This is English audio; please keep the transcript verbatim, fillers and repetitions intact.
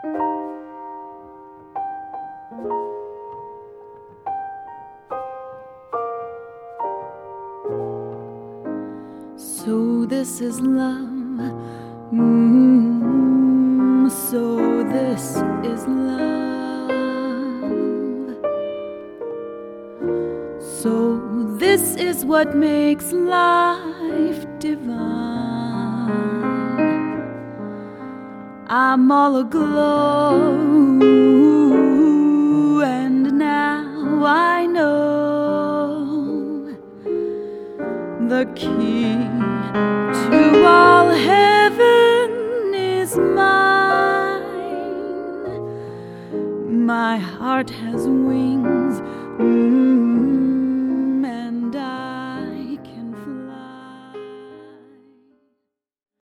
So this is love. Mm, so this is love. So this is what makes life divine. I'm all aglow, and now I know the key to all heaven is mine. My heart has wings. Mm.